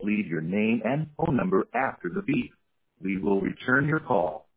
leave your name and phone number after the beep. We will return your call.